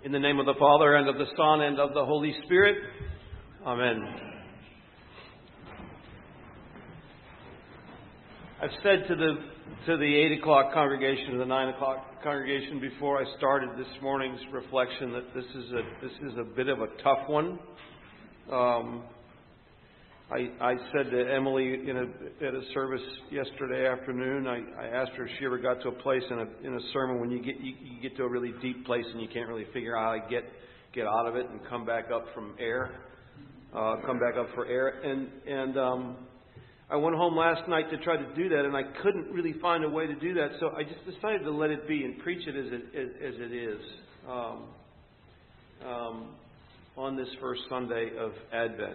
In the name of the Father, and of the Son, and of the Holy Spirit. Amen. I've said to the 8 o'clock congregation, to the 9 o'clock congregation before I started this morning's reflection that this is a bit of a tough one. I said to Emily at a service yesterday afternoon, I asked her if she ever got to a place in a sermon when you get to a really deep place and you can't really figure out how to get out of it and come back up for air. And I went home last night to try to do that, and I couldn't really find a way to do that, so I just decided to let it be and preach it as it is on this first Sunday of Advent.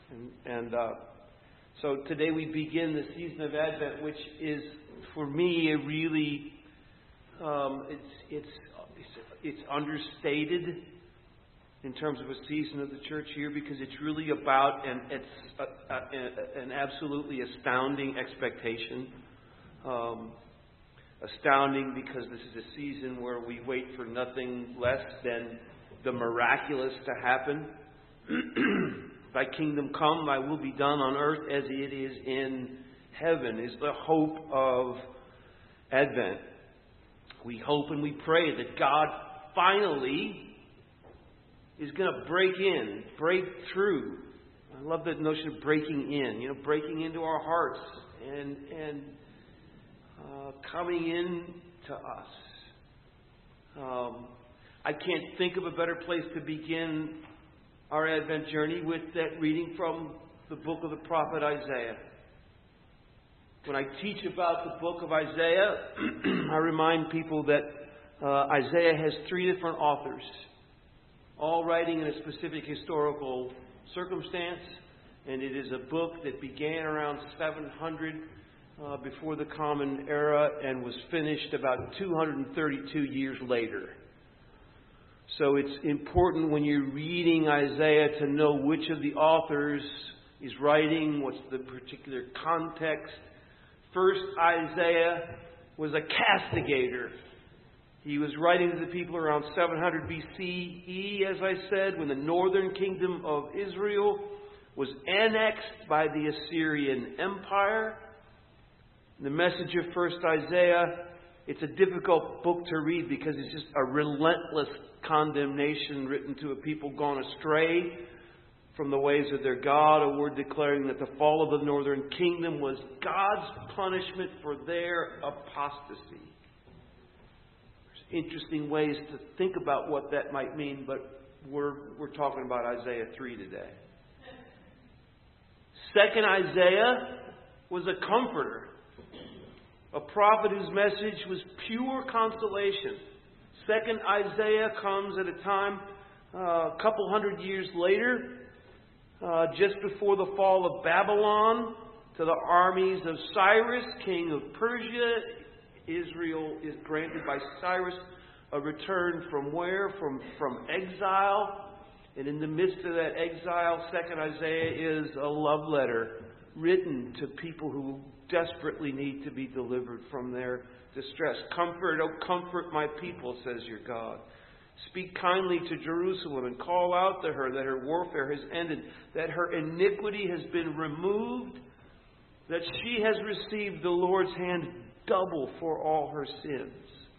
So today we begin the season of Advent, which is for me a really it's understated in terms of a season of the church here, because it's really about an absolutely astounding expectation. Astounding because this is a season where we wait for nothing less than the miraculous to happen. Thy kingdom come, thy will be done on earth as it is in heaven, is the hope of Advent. We hope and we pray that God finally is going to break through. I love that notion of breaking in, breaking into our hearts and coming in to us. I can't think of a better place to begin our Advent journey with that reading from the book of the prophet Isaiah. When I teach about the book of Isaiah, I remind people that Isaiah has 3 different authors, all writing in a specific historical circumstance, and it is a book that began around 700 before the Common Era and was finished about 232 years later. So it's important when you're reading Isaiah to know which of the authors is writing, what's the particular context. First, Isaiah was a castigator. He was writing to the people around 700 BCE, as I said, when the northern kingdom of Israel was annexed by the Assyrian Empire. The message of first Isaiah, it's a difficult book to read because it's just a relentless condemnation written to a people gone astray from the ways of their God, a word declaring that the fall of the northern kingdom was God's punishment for their apostasy. There's interesting ways to think about what that might mean, but we're talking about Isaiah 3 today. Second Isaiah was a comforter, a prophet whose message was pure consolation. Second Isaiah comes at a time a couple hundred years later, just before the fall of Babylon to the armies of Cyrus, king of Persia. Israel is granted by Cyrus a return from where? From exile. And in the midst of that exile, second Isaiah is a love letter written to people who desperately need to be delivered from their distress. Comfort, oh comfort my people, says your God. Speak kindly to Jerusalem and call out to her that her warfare has ended, that her iniquity has been removed, that she has received the Lord's hand double for all her sins.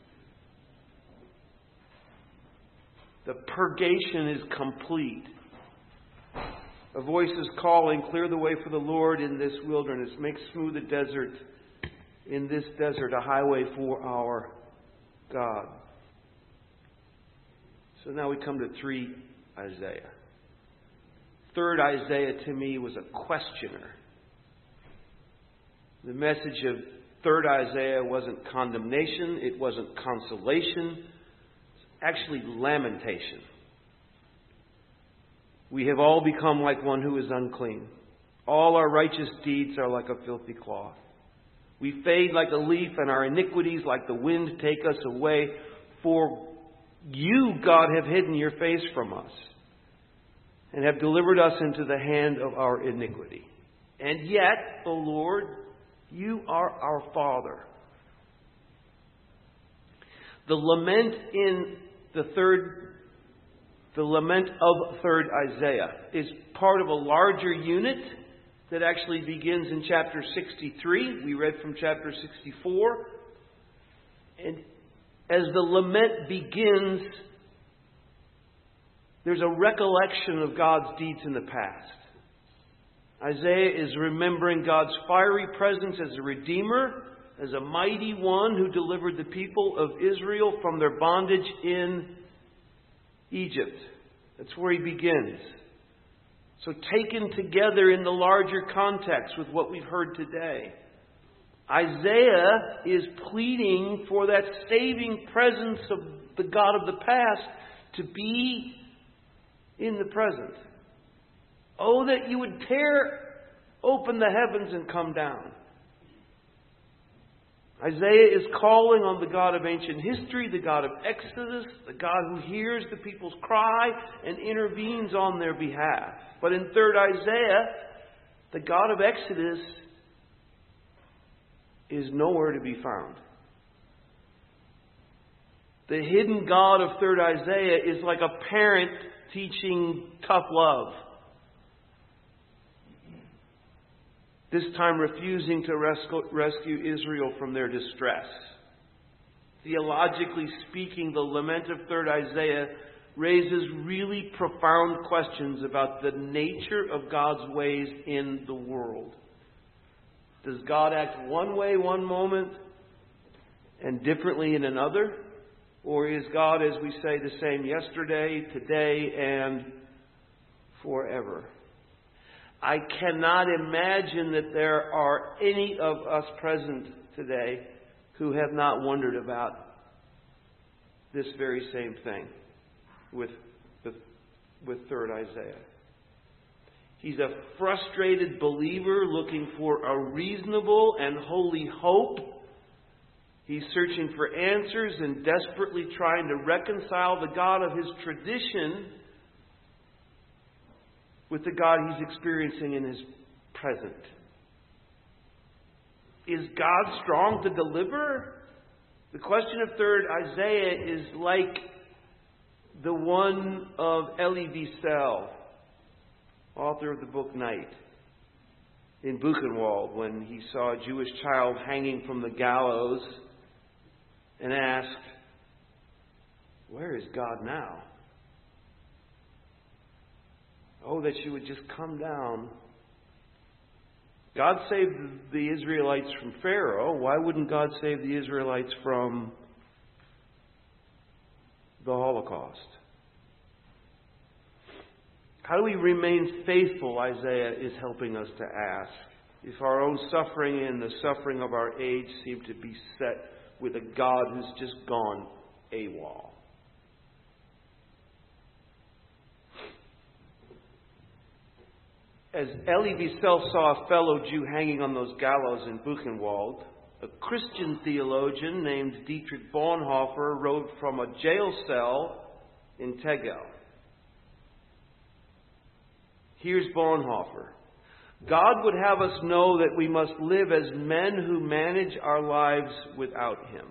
The purgation is complete. A voice is calling, clear the way for the Lord in this wilderness. Make smooth the desert. In this desert, a highway for our God. So now we come to 3 Isaiah. Third Isaiah to me was a questioner. The message of third Isaiah wasn't condemnation. It wasn't consolation. It's actually lamentation. We have all become like one who is unclean. All our righteous deeds are like a filthy cloth. We fade like a leaf, and our iniquities like the wind take us away. For you, God, have hidden your face from us and have delivered us into the hand of our iniquity. And yet, O Lord, you are our Father. The lament in the third the lament of 3rd Isaiah is part of a larger unit that actually begins in chapter 63. We read from chapter 64. And as the lament begins, there's a recollection of God's deeds in the past. Isaiah is remembering God's fiery presence as a redeemer, as a mighty one who delivered the people of Israel from their bondage in Egypt. That's where he begins. So taken together in the larger context with what we've heard today, Isaiah is pleading for that saving presence of the God of the past to be in the present. Oh, that you would tear open the heavens and come down. Isaiah is calling on the God of ancient history, the God of Exodus, the God who hears the people's cry and intervenes on their behalf. But in 3rd Isaiah, the God of Exodus is nowhere to be found. The hidden God of 3rd Isaiah is like a parent teaching tough love. This time refusing to rescue Israel from their distress. Theologically speaking, the lament of 3rd Isaiah raises really profound questions about the nature of God's ways in the world. Does God act one way one moment and differently in another? Or is God, as we say, the same yesterday, today, and forever? I cannot imagine that there are any of us present today who have not wondered about this very same thing with 3rd Isaiah. He's a frustrated believer looking for a reasonable and holy hope. He's searching for answers and desperately trying to reconcile the God of his tradition with the God he's experiencing in his present. Is God strong to deliver? The question of 3rd Isaiah is like the one of Elie Wiesel, author of the book Night, in Buchenwald, when he saw a Jewish child hanging from the gallows and asked, "Where is God now? Oh, that you would just come down." God saved the Israelites from Pharaoh. Why wouldn't God save the Israelites from the Holocaust? How do we remain faithful, Isaiah is helping us to ask, if our own suffering and the suffering of our age seem to be set with a God who's just gone AWOL? As Elie Wiesel saw a fellow Jew hanging on those gallows in Buchenwald, a Christian theologian named Dietrich Bonhoeffer wrote from a jail cell in Tegel. Here's Bonhoeffer. God would have us know that we must live as men who manage our lives without Him.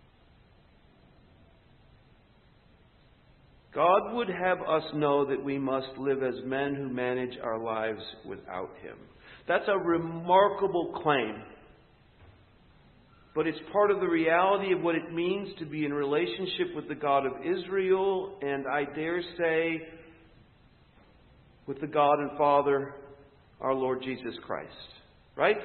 God would have us know that we must live as men who manage our lives without Him. That's a remarkable claim. But it's part of the reality of what it means to be in relationship with the God of Israel, and I dare say, with the God and Father, our Lord Jesus Christ. Right?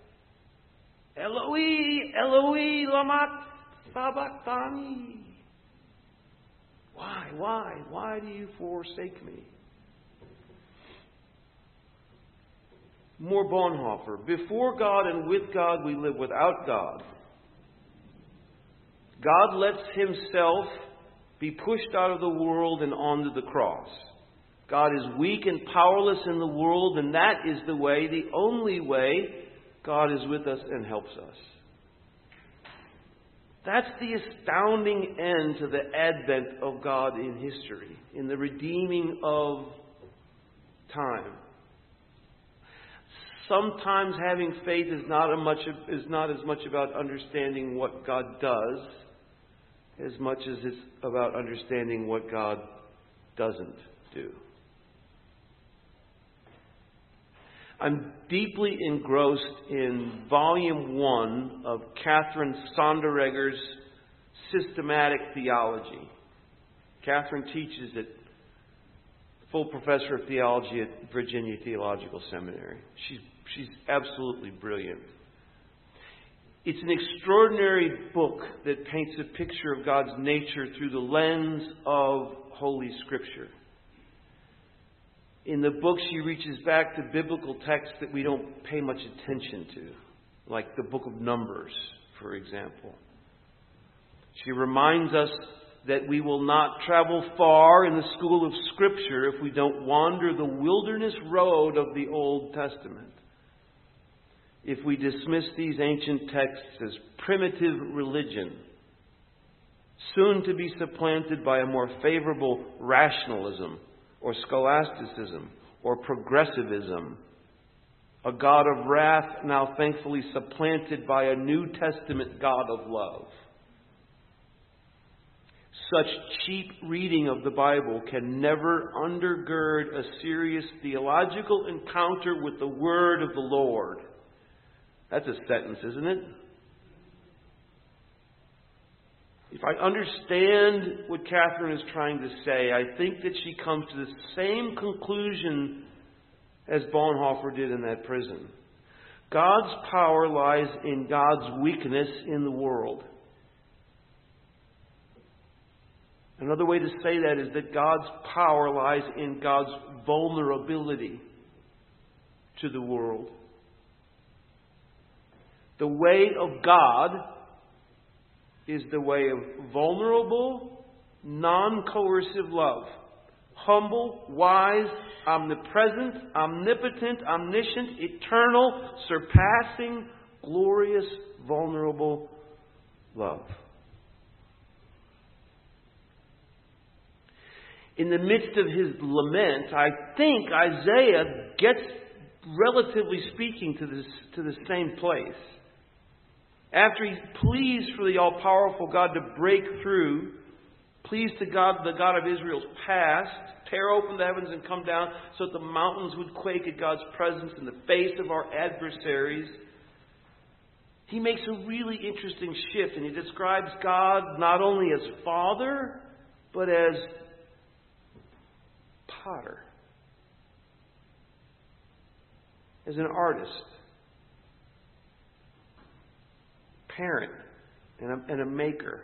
Eloi, Eloi, lama sabachthani. Why do you forsake me? More Bonhoeffer. Before God and with God we live without God. God lets Himself be pushed out of the world and onto the cross. God is weak and powerless in the world, and that is the way, the only way, God is with us and helps us. That's the astounding end to the advent of God in history, in the redeeming of time. Sometimes having faith is not as much about understanding what God does as much as it's about understanding what God doesn't do. I'm deeply engrossed in Volume 1 of Catherine Sonderegger's Systematic Theology. Catherine teaches at full professor of theology at Virginia Theological Seminary. She's absolutely brilliant. It's an extraordinary book that paints a picture of God's nature through the lens of Holy Scripture. In the book, she reaches back to biblical texts that we don't pay much attention to, like the book of Numbers, for example. She reminds us that we will not travel far in the school of Scripture if we don't wander the wilderness road of the Old Testament. If we dismiss these ancient texts as primitive religion, soon to be supplanted by a more favorable rationalism or scholasticism or progressivism, a God of wrath now thankfully supplanted by a New Testament God of love. Such cheap reading of the Bible can never undergird a serious theological encounter with the Word of the Lord. That's a sentence, isn't it? If I understand what Catherine is trying to say, I think that she comes to the same conclusion as Bonhoeffer did in that prison. God's power lies in God's weakness in the world. Another way to say that is that God's power lies in God's vulnerability to the world. The way of God is the way of vulnerable, non-coercive love. Humble, wise, omnipresent, omnipotent, omniscient, eternal, surpassing, glorious, vulnerable love. In the midst of his lament, I think Isaiah gets, relatively speaking, to the same place. After he pleads for the all-powerful God to break through, pleads to God, the God of Israel's past, tear open the heavens and come down so that the mountains would quake at God's presence in the face of our adversaries, he makes a really interesting shift, and he describes God not only as Father, but as potter, as an artist, parent, and a maker.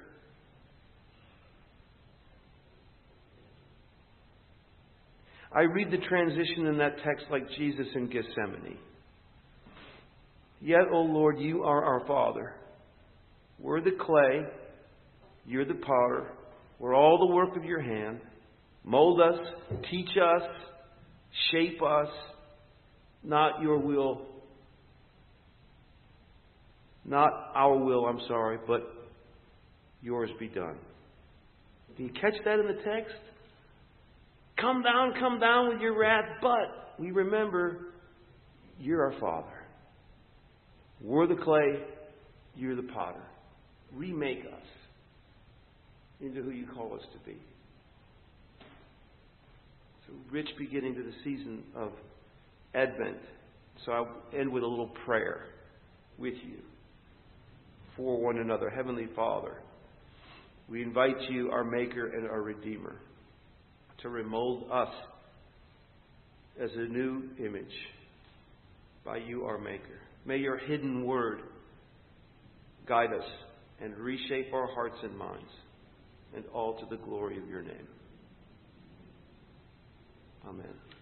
I read the transition in that text like Jesus in Gethsemane. Yet, O Lord, you are our Father. We're the clay. You're the potter. We're all the work of your hand. Mold us, teach us, shape us, not your will, not our will, but yours be done. Do you catch that in the text? Come down with your wrath, but we remember you're our Father. We're the clay, you're the potter. Remake us into who you call us to be. Rich beginning to the season of Advent. So I'll end with a little prayer with you for one another. Heavenly Father, we invite you, our Maker and our Redeemer, to remold us as a new image by you, our Maker. May your hidden word guide us and reshape our hearts and minds, and all to the glory of your name. Amen.